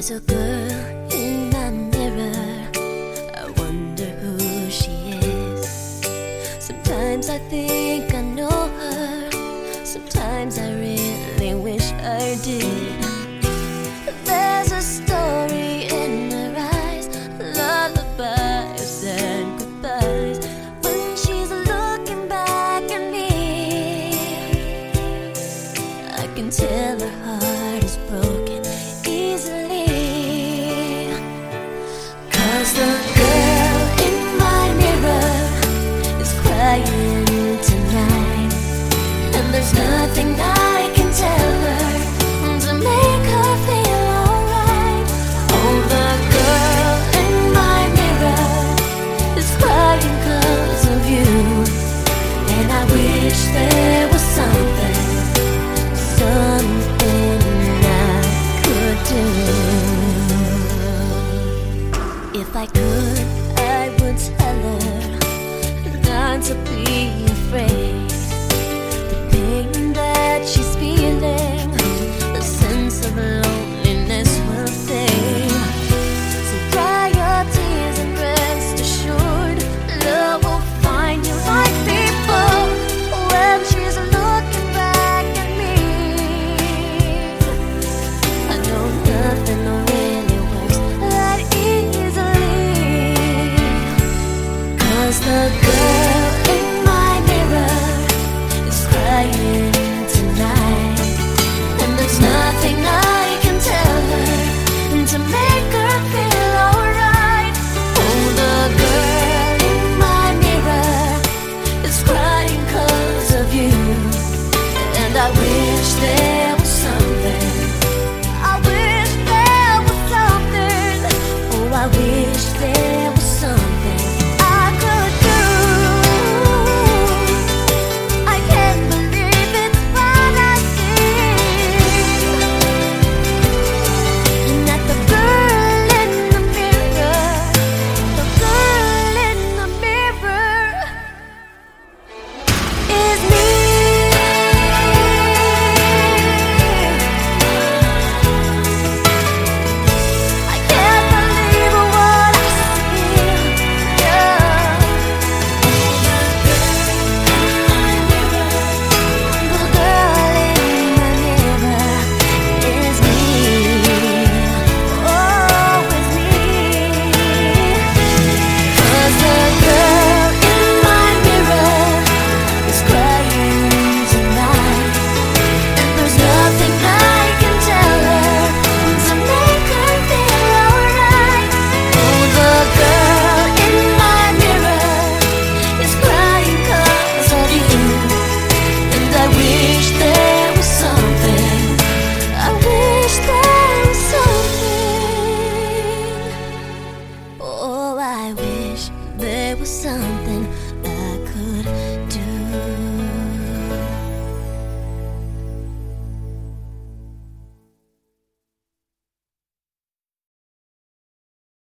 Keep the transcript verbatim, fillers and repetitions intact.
There's a girl in my mirror, I wonder who she is. Sometimes I think I know her, sometimes I really wish I did. There's a story in her eyes, lullabies and goodbyes. When she's looking back at me, I can tell her heart